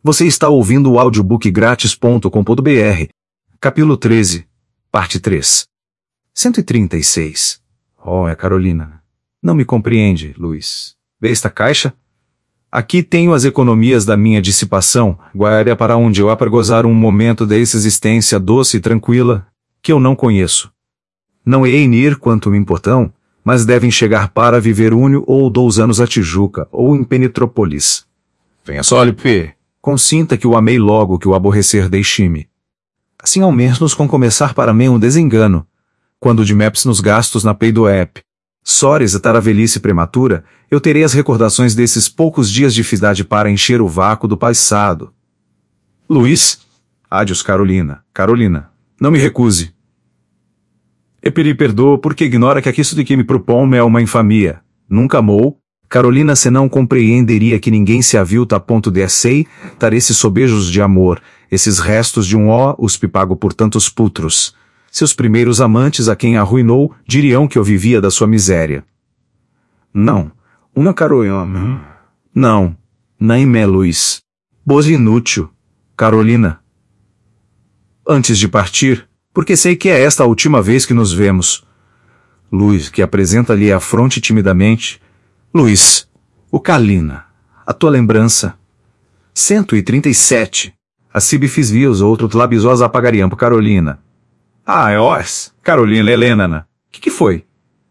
Você está ouvindo o audiobookgratis.com.br. Capítulo 13, parte 3. 136. Oh, é Carolina. Não me compreende, Luiz. Vê esta caixa? Aqui tenho as economias da minha dissipação, guarda para onde eu para gozar um momento dessa existência doce e tranquila, que eu não conheço. Não hei de ir quanto me importam, mas devem chegar para viver 1 ou 2 anos a Tijuca ou em Penitrópolis. Venha só, P. Consinta que o amei logo que o aborrecer deixe-me. Assim ao menos com começar para mim um desengano, quando de meps nos gastos na peidoep. Sores a velhice prematura, eu terei as recordações desses poucos dias de felicidade para encher o vácuo do passado. Luiz? Adios, Carolina. Carolina, não me recuse. E pedi perdoa porque ignora que isso de que me propõe é uma infamia. Nunca amou. Carolina se não compreenderia que ninguém se avilta a ponto de sei, dar esses sobejos de amor, esses restos de os pago por tantos putros. Seus primeiros amantes a quem arruinou, diriam que eu vivia da sua miséria. Não, uma Carolina. Não, nem me Luiz. Boa inútil. Carolina. Antes de partir, porque sei que é esta a última vez que nos vemos. Luiz, que apresenta-lhe a fronte timidamente. Luiz, o Calina, a tua lembrança. 137. A Cibe fiz via os outros labiosos apagariam por Carolina. Carolina, Helena. Que foi?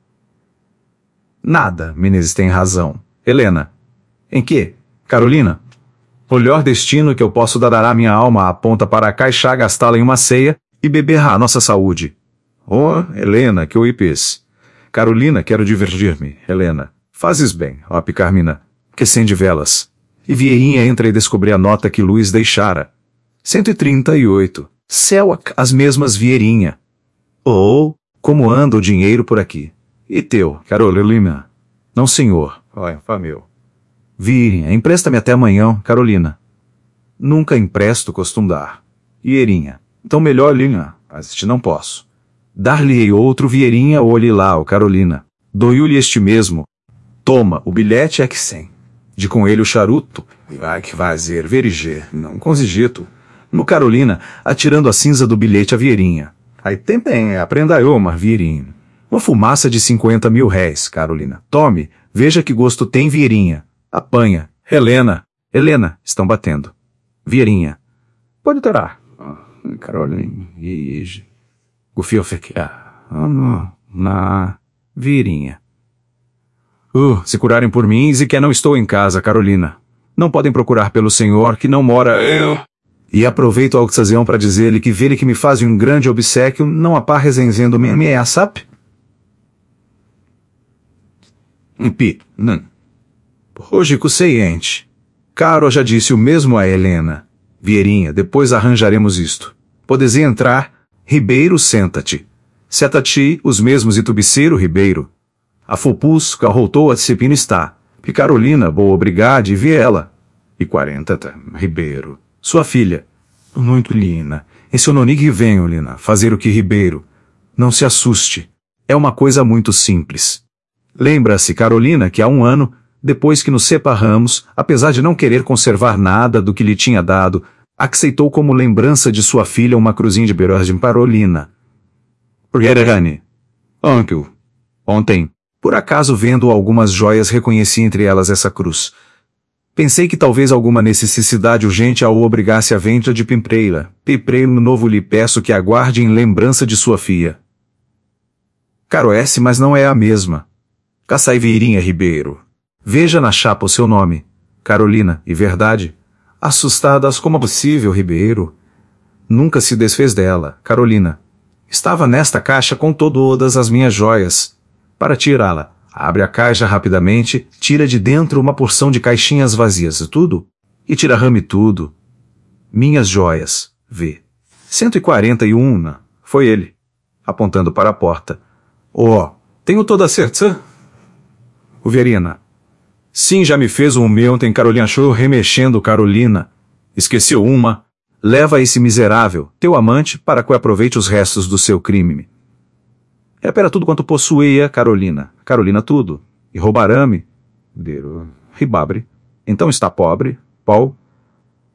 Nada, Menezes tem razão. Helena. Em que? Carolina? O melhor destino que eu posso dar à minha alma aponta para a caixa gastá-la em uma ceia e beber a nossa saúde. Oh, Helena, que eu ipes. Carolina, quero divertir-me, Helena. Fazes bem, ó Carmina, que acende velas. E Vieirinha entra e descobre a nota que Luiz deixara. 138. Céu, as mesmas Vieirinha. Oh, como anda o dinheiro por aqui. E teu, Carolina? Não, senhor. Olha, meu. Vieirinha, empresta-me até amanhã, Carolina. Nunca empresto, costumo dar. Vieirinha. Então melhor, linha, mas te não posso. Dar-lhe outro Vieirinha ou olhe lá, ó Carolina. Dou-lhe este mesmo. Toma, o bilhete é que 100. De com ele o charuto. Vai que fazer, verigê, não consigito. No Carolina, atirando a cinza do bilhete a Vieirinha. Aí também, aprenda eu, uma Vieirinha. Uma fumaça de 50 mil réis, Carolina. Tome, veja que gosto tem Vieirinha. Apanha. Helena. Helena, estão batendo. Vieirinha. Pode torar. Carolina. Gufio fequear. Na. Vieirinha. Se curarem por mim e que não estou em casa, Carolina. Não podem procurar pelo senhor que não mora eu. E aproveito a ocasião para dizer-lhe que vê-lhe que me faz um grande obsequio, não apá resenzendo minha sap? Não. Hoje consciente. Caro já disse o mesmo a Helena. Vieirinha, depois arranjaremos isto. Podes entrar. Ribeiro, senta-te. Seta-te, os mesmos e tubiceiro, Ribeiro. A Fopus, carrotou a Cepino está. E Carolina, boa obrigada e vi ela. E 40, Ribeiro. Sua filha. Muito linda. Esse ononig venho, Lina, fazer o que Ribeiro. Não se assuste. É uma coisa muito simples. Lembra-se, Carolina, que há 1 ano, depois que nos separamos, apesar de não querer conservar nada do que lhe tinha dado, aceitou como lembrança de sua filha uma cruzinha de beragem Carolina. Rani. Uncle. Ontem, por acaso vendo algumas joias reconheci entre elas essa cruz. Pensei que talvez alguma necessidade urgente a o obrigasse à venda de Pimpreira. No novo lhe peço que aguarde em lembrança de sua filha. Caroesse, mas não é a mesma. Caçai Vieirinha Ribeiro. Veja na chapa o seu nome. Carolina, e verdade? Assustadas como possível, Ribeiro. Nunca se desfez dela, Carolina. Estava nesta caixa com todas as minhas joias. Para tirá-la, abre a caixa rapidamente, tira de dentro uma porção de caixinhas vazias, tudo, e tira rame tudo. Minhas joias, vê. 141, foi ele, apontando para a porta. Tenho toda a certeza? O Verina. Sim, já me fez um meu ontem, Carolina achou remexendo, Carolina. Esqueceu uma. Leva esse miserável, teu amante, para que aproveite os restos do seu crime. Era tudo quanto possuía, Carolina. Carolina tudo. E roubarame. Ribabre. Então está pobre, Paul.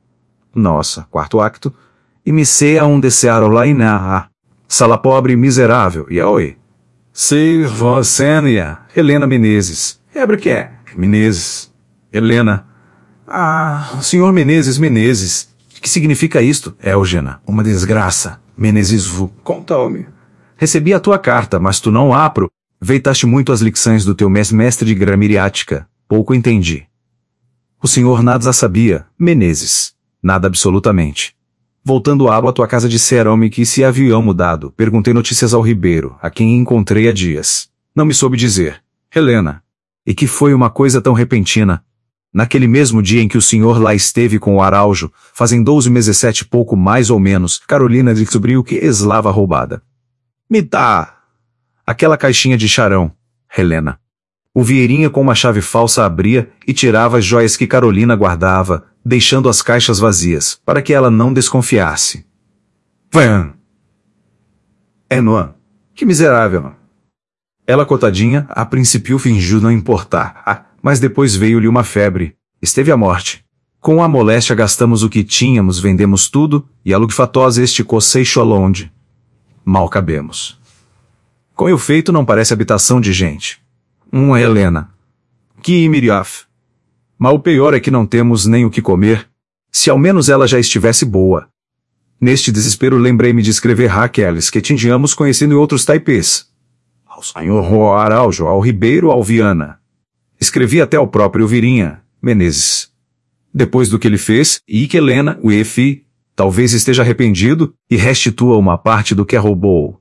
Nossa, quarto acto. E me sei aonde se arolaina. Sala pobre e miserável. E oi. Sei vocênia. Helena Menezes. Hebra que é? Menezes. Helena. Ah, senhor Menezes. O que significa isto? Eugena. Uma desgraça. Menezes vu. Conta-me. Recebi a tua carta, mas tu não apro. Veitaste muito as lições do teu mestre de gramiriática. Pouco entendi. O senhor nada sabia, Menezes. Nada absolutamente. Voltando à tua casa disseram-me que se haviam mudado. Perguntei notícias ao Ribeiro, a quem encontrei há dias. Não me soube dizer. Helena. E que foi uma coisa tão repentina. Naquele mesmo dia em que o senhor lá esteve com o Araújo, fazem 12 meses 7 pouco mais ou menos, Carolina descobriu que eslava roubada. Me dá aquela caixinha de charão, Helena. O Vieirinha com uma chave falsa abria e tirava as joias que Carolina guardava, deixando as caixas vazias, para que ela não desconfiasse. Van! Noan, que miserável! Ela, cotadinha, a princípio fingiu não importar, mas depois veio-lhe uma febre. Esteve à morte. Com a moléstia gastamos o que tínhamos, vendemos tudo, e a lugfatosa esticou seixolonde. Mal cabemos. Com o feito não parece habitação de gente. Helena. Que imiriaf. Mas o pior é que não temos nem o que comer. Se ao menos ela já estivesse boa. Neste desespero lembrei-me de escrever Raqueles que tínhamos conhecido em outros taipês. Ao senhor Araújo, ao Ribeiro, ao Viana. Escrevi até ao próprio Virinha, Menezes. Depois do que ele fez, e que Helena, o Efi, talvez esteja arrependido e restitua uma parte do que roubou.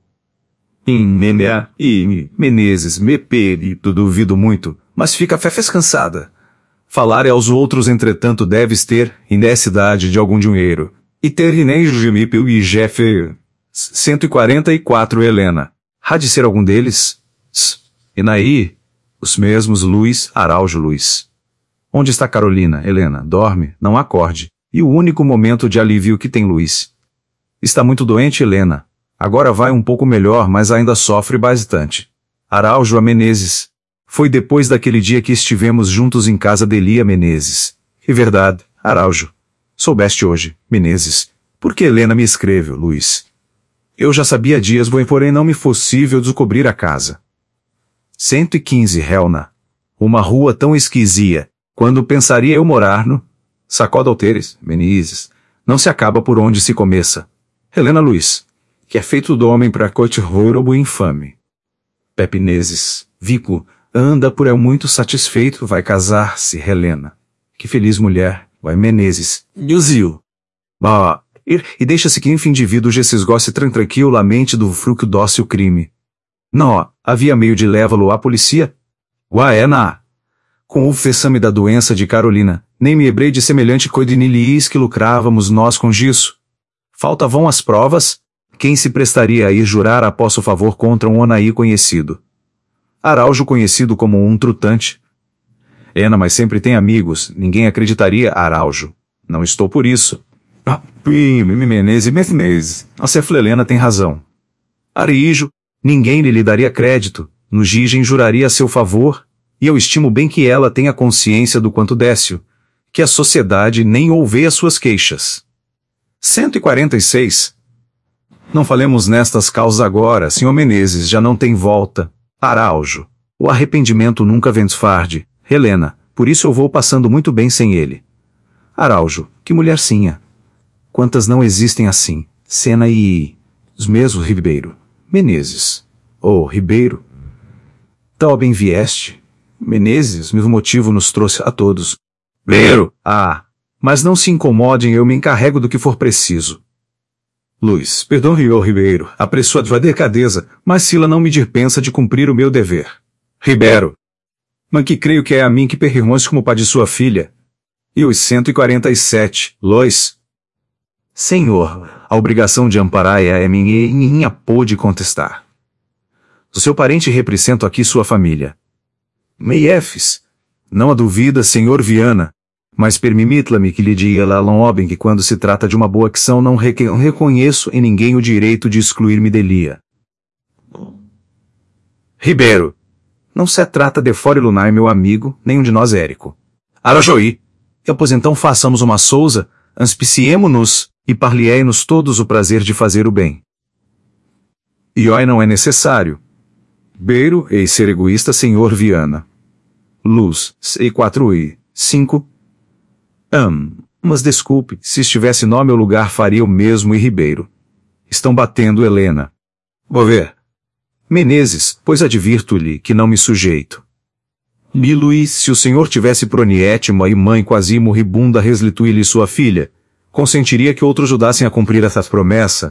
Menezes, me perito, duvido muito, mas fica fefes cansada. Falar aos outros, entretanto, deves ter, e nessa idade de algum dinheiro. E terminei Jimipil e Jeff. 144 Helena. Há de ser algum deles? E naí? Os mesmos Luiz, Araújo Luiz. Onde está Carolina, Helena? Dorme, não acorde. E o único momento de alívio que tem Luiz. Está muito doente, Helena. Agora vai um pouco melhor, mas ainda sofre bastante. Araújo a Menezes. Foi depois daquele dia que estivemos juntos em casa de Elia Menezes. E verdade, Araújo. Soubeste hoje, Menezes. Por que Helena me escreveu, Luiz? Eu já sabia dias, porém não me possível descobrir a casa. 115 Helna. Uma rua tão esquisia. Quando pensaria eu morar no... Sacoda Alteres, Menezes. Não se acaba por onde se começa. Helena Luiz. Que é feito do homem pra coite roubo infame. Pepe Menezes. Vico. Anda por el muito satisfeito, vai casar-se, Helena. Que feliz mulher, vai Menezes. Nuzil. Bah, e deixa-se que enfim indivíduo já se esgoce tranquilamente do fruto dócil crime. Não, havia meio de levá-lo à polícia? Guaena. Com o fessame da doença de Carolina, nem me hebrei de semelhante coidinilis que lucrávamos nós com isso. Faltavam as provas? Quem se prestaria a ir jurar após o favor contra um Onaí conhecido? Araújo conhecido como um trutante. Mas sempre tem amigos, ninguém acreditaria Araújo. Não estou por isso. Menezes. Nossa Helena tem razão. Arijo, ninguém lhe daria crédito, no Gigem juraria a seu favor, e eu estimo bem que ela tenha consciência do quanto décio, que a sociedade nem ouve as suas queixas. 146. Não falemos nestas causas agora, senhor Menezes, já não tem volta. Araújo. O arrependimento nunca vem farde, Helena, por isso eu vou passando muito bem sem ele. Araújo, que mulhercinha. Quantas não existem assim, Sena e... os mesmos Ribeiro. Menezes. Oh, Ribeiro. Tal bem vieste. Menezes, mesmo motivo nos trouxe a todos. Ribeiro. Mas não se incomodem, eu me encarrego do que for preciso. Luiz, perdão, Ribeiro, apreço a tua decadeza, mas Sila não me dispensa de cumprir o meu dever. Ribeiro. Mas que creio que é a mim que perrimões como pai de sua filha. E os 147, Lois. Senhor, a obrigação de amparar é minha e minha pôde contestar. Do seu parente represento aqui sua família. Meiefes. Não há dúvida, senhor Viana. Mas permita-me que lhe diga Lalon que quando se trata de uma boa ação não reconheço em ninguém o direito de excluir-me delia. Ribeiro. Não se trata de fora Lunai, meu amigo, nenhum de nós Érico. Arajoí. E pois então façamos uma souza, Anspiciemo-nos, e parliei-nos todos o prazer de fazer o bem. Ioi não é necessário. Beiro, ei ser egoísta, senhor Viana. Luz, C4 e 5. Mas desculpe, se estivesse no meu lugar faria o mesmo e Ribeiro. Estão batendo Helena. Vou ver. Menezes, pois advirto-lhe que não me sujeito. Luís, se o senhor tivesse proniétima e mãe quasi moribunda reslitui-lhe sua filha, consentiria que outros ajudassem a cumprir essa promessa?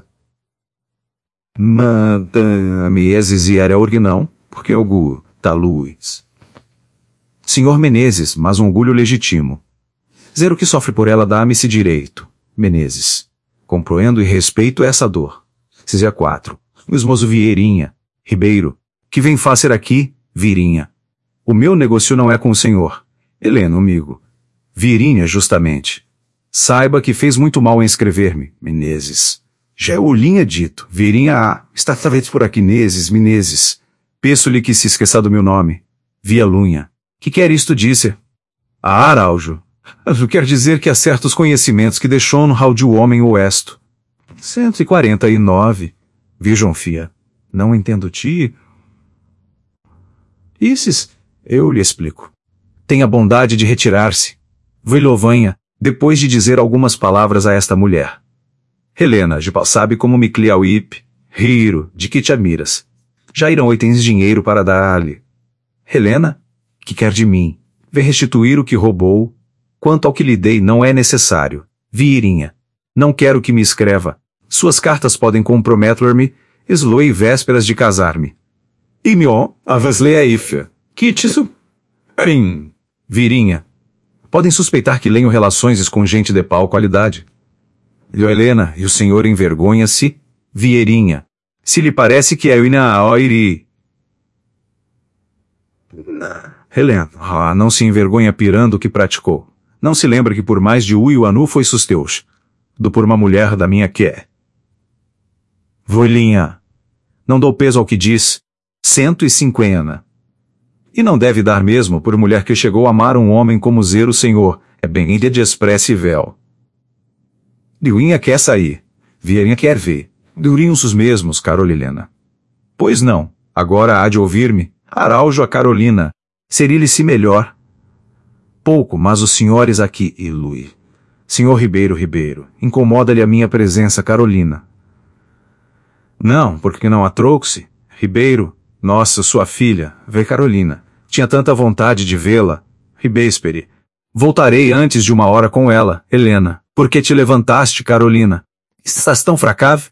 Menezes e era não, porque orgulho, tá Luís. Senhor Menezes, mas um orgulho legítimo. Zero que sofre por ela dá-me esse direito, Menezes. Compreendo e respeito essa dor. Cizia 4. O esmoso Vieirinha, Ribeiro, que vem fazer aqui, Virinha. O meu negócio não é com o senhor. Helena, amigo. Virinha, justamente. Saiba que fez muito mal em escrever-me, Menezes. Já é o linha dito, Virinha está talvez por aqui, Menezes. Peço-lhe que se esqueça do meu nome. Via Lunha. Que quer isto dizer? Araujo. Quer dizer que há certos conhecimentos que deixou no hall de o homem oesto. 149. Vejam, fia. Não entendo ti. Isses, eu lhe explico. Tenha a bondade de retirar-se. Velhovanha, depois de dizer algumas palavras a esta mulher. Helena, já sabe como me clia o ip. Riro, de que te admiras. Já irão 8 dinheiro para dar-lhe. Helena, que quer de mim? Vê restituir o que roubou. Quanto ao que lhe dei não é necessário. Virinha. Não quero que me escreva. Suas cartas podem comprometer-me, esloe vésperas de casar-me. E mio, avasle a ife. Que isso? Virinha. Podem suspeitar que lenho relações com gente de pau qualidade. Helena, e o senhor envergonha-se? Vieirinha. Se lhe parece que é Ina Oiri. Helena, não se envergonha pirando o que praticou. Não se lembra que por mais de o anu foi susteus. Do por uma mulher da minha que é. Volinha. Não dou peso ao que diz. 150. E não deve dar mesmo por mulher que chegou a amar um homem como Zero Senhor, é bem de expressivel. Liuinha quer sair. Vierinha quer ver. Durinhos os mesmos, Carolina. Pois não, agora há de ouvir-me. Araujo a Carolina. Seria-lhe-se melhor. Pouco, mas os senhores aqui, e Lui. Senhor Ribeiro, incomoda-lhe a minha presença, Carolina. Não, porque não há trouxe. Ribeiro, nossa, sua filha, vê Carolina. Tinha tanta vontade de vê-la. Ribespere. Voltarei antes de 1 hora com ela, Helena. Por que te levantaste, Carolina? Estás tão fracave?